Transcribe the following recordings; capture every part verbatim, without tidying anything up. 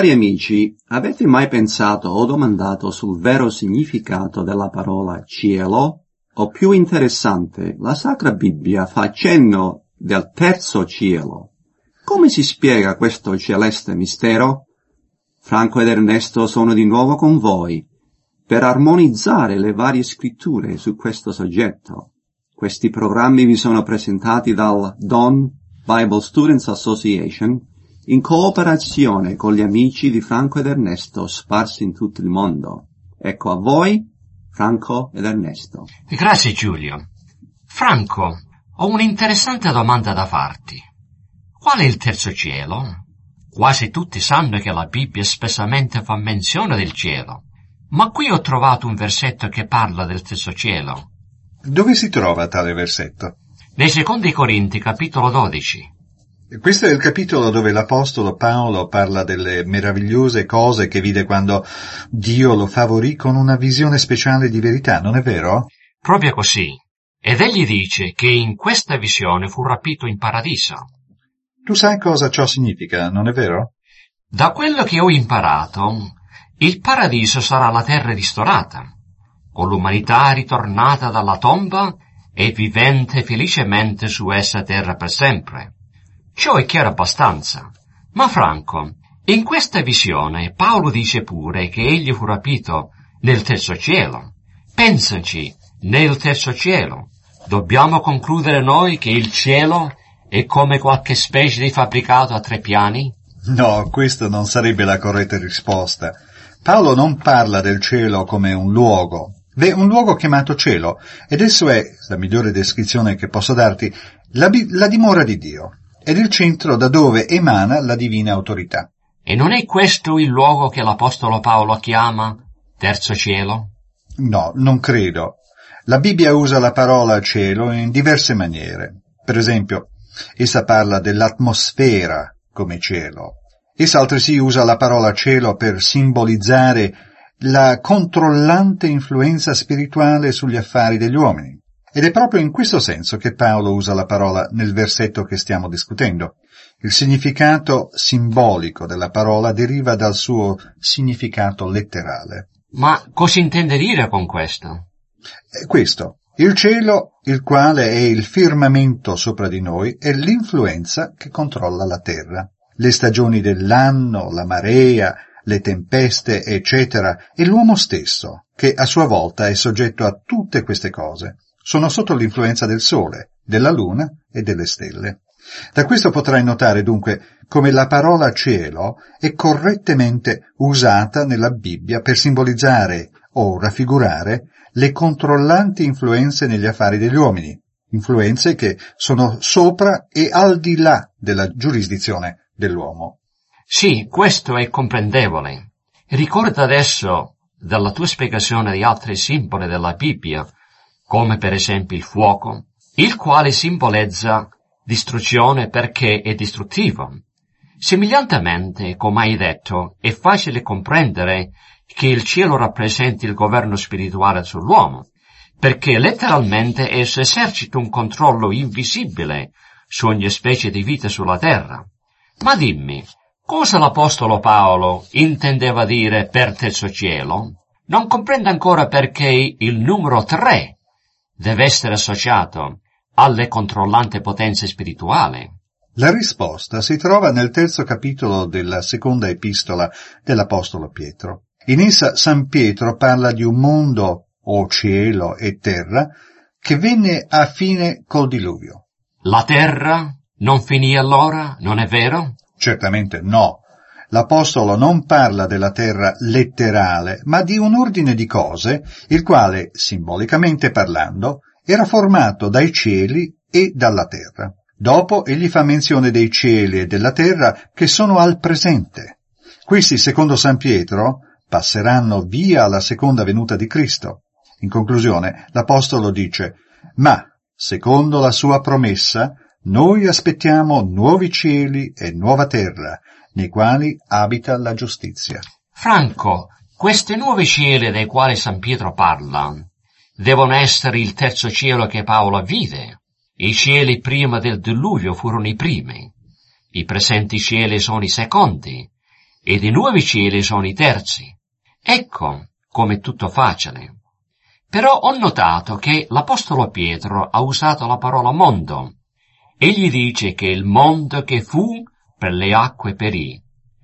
Cari amici, avete mai pensato o domandato sul vero significato della parola cielo? O più interessante, la Sacra Bibbia fa cenno del terzo cielo. Come si spiega questo celeste mistero? Franco ed Ernesto sono di nuovo con voi per armonizzare le varie scritture su questo soggetto. Questi programmi vi sono presentati dal D O N Bible Students Association in cooperazione con gli amici di Franco ed Ernesto sparsi in tutto il mondo. Ecco a voi, Franco ed Ernesto. Grazie Giulio. Franco, ho un'interessante domanda da farti. Qual è il terzo cielo? Quasi tutti sanno che la Bibbia spessamente fa menzione del cielo, ma qui ho trovato un versetto che parla del terzo cielo. Dove si trova tale versetto? Nei secondi Corinti, capitolo dodici. Questo è il capitolo dove l'Apostolo Paolo parla delle meravigliose cose che vide quando Dio lo favorì con una visione speciale di verità, non è vero? Proprio così. Ed egli dice che in questa visione fu rapito in paradiso. Tu sai cosa ciò significa, non è vero? Da quello che ho imparato, il paradiso sarà la terra ristorata, con l'umanità ritornata dalla tomba e vivente felicemente su essa terra per sempre. Ciò è chiaro abbastanza. Ma Franco, in questa visione Paolo dice pure che egli fu rapito nel terzo cielo. Pensaci, nel terzo cielo. Dobbiamo concludere noi che il cielo è come qualche specie di fabbricato a tre piani? No, questa non sarebbe la corretta risposta. Paolo non parla del cielo come un luogo. Beh, un luogo chiamato cielo, ed esso è, la migliore descrizione che posso darti, la, la dimora di Dio. Ed il centro da dove emana la divina autorità. E non è questo il luogo che l'Apostolo Paolo chiama terzo cielo? No, non credo. La Bibbia usa la parola cielo in diverse maniere. Per esempio, essa parla dell'atmosfera come cielo. Essa altresì usa la parola cielo per simbolizzare la controllante influenza spirituale sugli affari degli uomini. Ed è proprio in questo senso che Paolo usa la parola nel versetto che stiamo discutendo. Il significato simbolico della parola deriva dal suo significato letterale. Ma cosa intende dire con questo? È questo. Il cielo, il quale è il firmamento sopra di noi, è l'influenza che controlla la terra. Le stagioni dell'anno, la marea, le tempeste, eccetera, e l'uomo stesso, che a sua volta è soggetto a tutte queste cose. Sono sotto l'influenza del sole, della luna e delle stelle. Da questo potrai notare dunque come la parola cielo è correttamente usata nella Bibbia per simbolizzare o raffigurare le controllanti influenze negli affari degli uomini, influenze che sono sopra e al di là della giurisdizione dell'uomo. Sì, questo è comprendevole. Ricorda adesso dalla tua spiegazione di altri simboli della Bibbia, come per esempio il fuoco, il quale simboleggia distruzione perché è distruttivo. Somigliantemente, come hai detto, è facile comprendere che il cielo rappresenti il governo spirituale sull'uomo, perché letteralmente esso esercita un controllo invisibile su ogni specie di vita sulla terra. Ma dimmi, cosa l'Apostolo Paolo intendeva dire per terzo cielo? Non comprendo ancora perché il numero tre deve essere associato alle controllanti potenze spirituali. La risposta si trova nel terzo capitolo della seconda epistola dell'Apostolo Pietro. In essa San Pietro parla di un mondo, o cielo e terra, che venne a fine col diluvio. La terra non finì allora, non è vero? Certamente no. L'Apostolo non parla della terra letterale, ma di un ordine di cose, il quale, simbolicamente parlando, era formato dai cieli e dalla terra. Dopo egli fa menzione dei cieli e della terra che sono al presente. Questi, secondo San Pietro, passeranno via alla seconda venuta di Cristo. In conclusione, l'Apostolo dice: «Ma, secondo la sua promessa, noi aspettiamo nuovi cieli e nuova terra, nei quali abita la giustizia». Franco, questi nuovi cieli dei quali San Pietro parla devono essere il terzo cielo che Paolo vide. I cieli prima del diluvio furono i primi, i presenti cieli sono i secondi, ed i nuovi cieli sono i terzi. Ecco come è tutto facile. Però ho notato che l'Apostolo Pietro ha usato la parola mondo. Egli dice che il mondo che fu per le acque perì.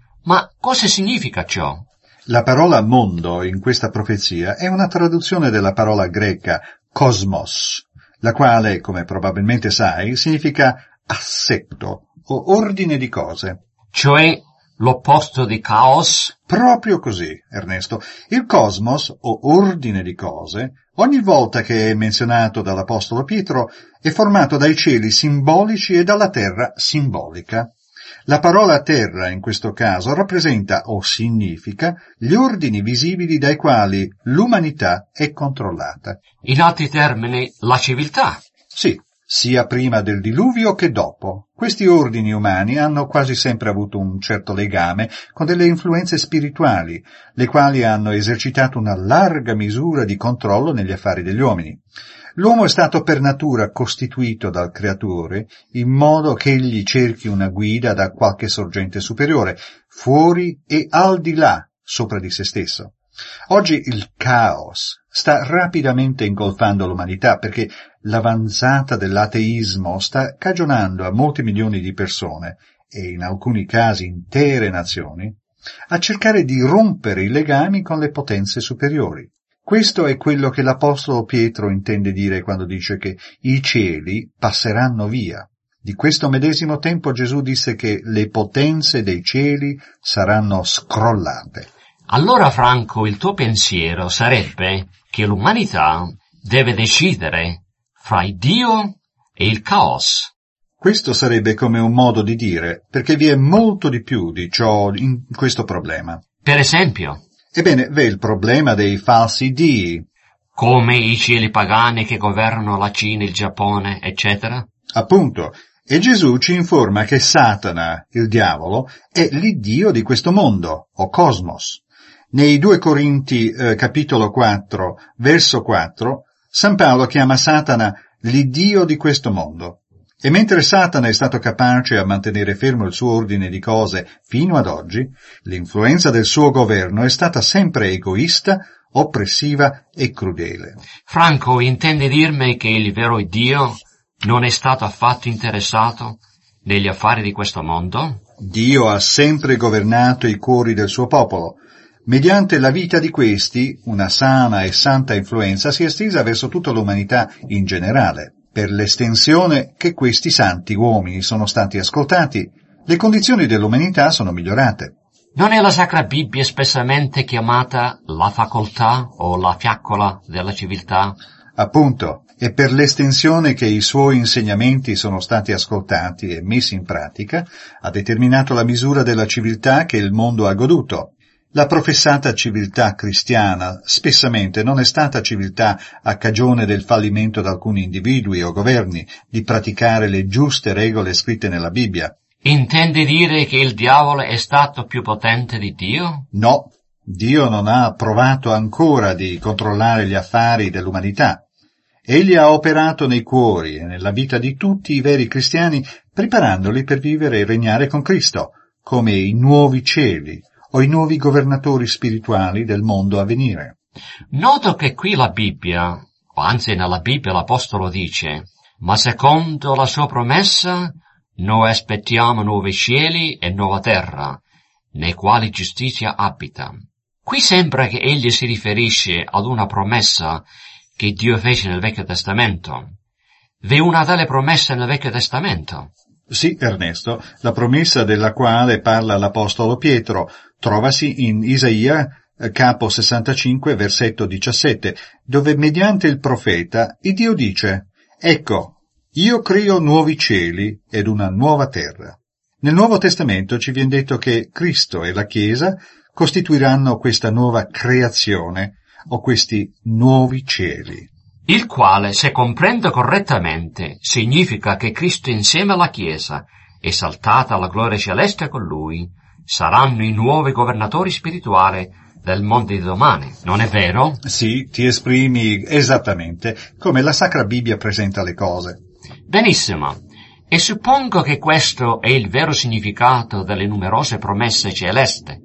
Ma cosa significa ciò? La parola mondo in questa profezia è una traduzione della parola greca cosmos, la quale, come probabilmente sai, significa assetto o ordine di cose. Cioè l'opposto di caos? Proprio così, Ernesto. Il cosmos, o ordine di cose, ogni volta che è menzionato dall'Apostolo Pietro, è formato dai cieli simbolici e dalla terra simbolica. La parola terra, in questo caso, rappresenta o significa gli ordini visibili dai quali l'umanità è controllata. In altri termini, la civiltà. Sì, sia prima del diluvio che dopo. Questi ordini umani hanno quasi sempre avuto un certo legame con delle influenze spirituali, le quali hanno esercitato una larga misura di controllo negli affari degli uomini. L'uomo è stato per natura costituito dal Creatore in modo che egli cerchi una guida da qualche sorgente superiore, fuori e al di là, sopra di se stesso. Oggi il caos sta rapidamente ingolfando l'umanità perché l'avanzata dell'ateismo sta cagionando a molti milioni di persone, e in alcuni casi intere nazioni, a cercare di rompere i legami con le potenze superiori. Questo è quello che l'Apostolo Pietro intende dire quando dice che i cieli passeranno via. Di questo medesimo tempo Gesù disse che le potenze dei cieli saranno scrollate. Allora, Franco, il tuo pensiero sarebbe che l'umanità deve decidere fra il Dio e il caos. Questo sarebbe come un modo di dire, perché vi è molto di più di ciò in questo problema. Per esempio? Ebbene, v'è il problema dei falsi dii. Come i cieli pagani che governano la Cina, il Giappone, eccetera? Appunto. E Gesù ci informa che Satana, il diavolo, è l'iddio di questo mondo, o cosmos. Nei due Corinti, eh, capitolo quattro, verso quattro, San Paolo chiama Satana l'iddio di questo mondo. E mentre Satana è stato capace a mantenere fermo il suo ordine di cose fino ad oggi, l'influenza del suo governo è stata sempre egoista, oppressiva e crudele. Franco, intendi dirmi che il vero Dio non è stato affatto interessato negli affari di questo mondo? Dio ha sempre governato i cuori del suo popolo. Mediante la vita di questi, una sana e santa influenza si è estesa verso tutta l'umanità in generale. Per l'estensione che questi santi uomini sono stati ascoltati, le condizioni dell'umanità sono migliorate. Non è la Sacra Bibbia spessamente chiamata la facoltà o la fiaccola della civiltà? Appunto, è per l'estensione che i suoi insegnamenti sono stati ascoltati e messi in pratica, ha determinato la misura della civiltà che il mondo ha goduto. La professata civiltà cristiana spessamente non è stata civiltà a cagione del fallimento di alcuni individui o governi di praticare le giuste regole scritte nella Bibbia. Intendi dire che il diavolo è stato più potente di Dio? No, Dio non ha provato ancora di controllare gli affari dell'umanità. Egli ha operato nei cuori e nella vita di tutti i veri cristiani, preparandoli per vivere e regnare con Cristo, come i nuovi cieli, o i nuovi governatori spirituali del mondo a venire. Noto che qui la Bibbia, o anzi nella Bibbia l'Apostolo dice, ma secondo la sua promessa noi aspettiamo nuovi cieli e nuova terra, nei quali giustizia abita. Qui sembra che egli si riferisce ad una promessa che Dio fece nel Vecchio Testamento. V'è una tale promessa nel Vecchio Testamento? Sì, Ernesto, la promessa della quale parla l'Apostolo Pietro trovasi in Isaia, capo sessantacinque, versetto diciassette, dove mediante il profeta il Dio dice: «Ecco, io creo nuovi cieli ed una nuova terra». Nel Nuovo Testamento ci viene detto che Cristo e la Chiesa costituiranno questa nuova creazione o questi nuovi cieli. Il quale, se comprendo correttamente, significa che Cristo insieme alla Chiesa, esaltata alla gloria celeste con Lui, saranno i nuovi governatori spirituali del mondo di domani, non è vero? Sì, ti esprimi esattamente come la Sacra Bibbia presenta le cose. Benissimo. E suppongo che questo è il vero significato delle numerose promesse celeste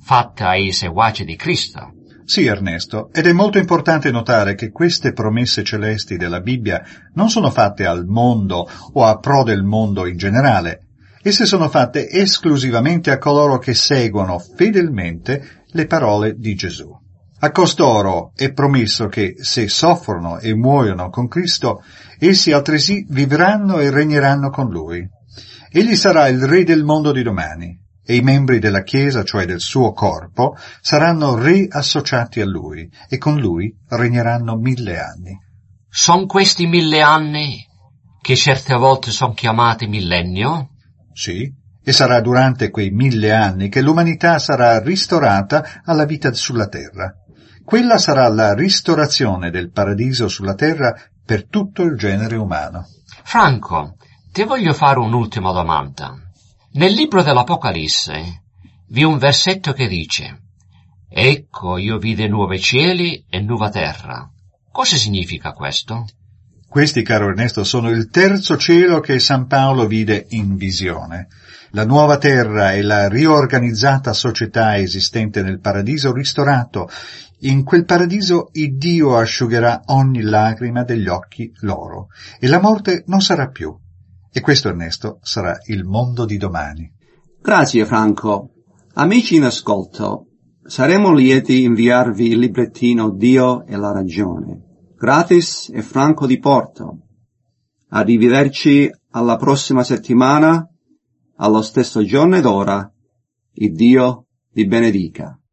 fatta ai seguaci di Cristo. Sì, Ernesto, ed è molto importante notare che queste promesse celesti della Bibbia non sono fatte al mondo o a pro del mondo in generale. Esse sono fatte esclusivamente a coloro che seguono fedelmente le parole di Gesù. A costoro è promesso che, se soffrono e muoiono con Cristo, essi altresì vivranno e regneranno con Lui. Egli sarà il Re del mondo di domani, e i membri della Chiesa, cioè del suo corpo, saranno riassociati a Lui, e con Lui regneranno mille anni. Sono questi mille anni che certe volte sono chiamati millennio? Sì, e sarà durante quei mille anni che l'umanità sarà ristorata alla vita sulla terra. Quella sarà la ristorazione del paradiso sulla terra per tutto il genere umano. Franco, ti voglio fare un'ultima domanda. Nel libro dell'Apocalisse vi è un versetto che dice: «Ecco, io vide nuovi cieli e nuova terra». Cosa significa questo? Questi, caro Ernesto, sono il terzo cielo che San Paolo vide in visione. La nuova terra e la riorganizzata società esistente nel paradiso ristorato. In quel paradiso il Dio asciugherà ogni lacrima degli occhi loro, e la morte non sarà più. E questo, Ernesto, sarà il mondo di domani. Grazie, Franco. Amici in ascolto, saremo lieti inviarvi il librettino Dio e la ragione, gratis e franco di Porto. Arrivederci alla prossima settimana, allo stesso giorno ed ora. Il Dio vi benedica.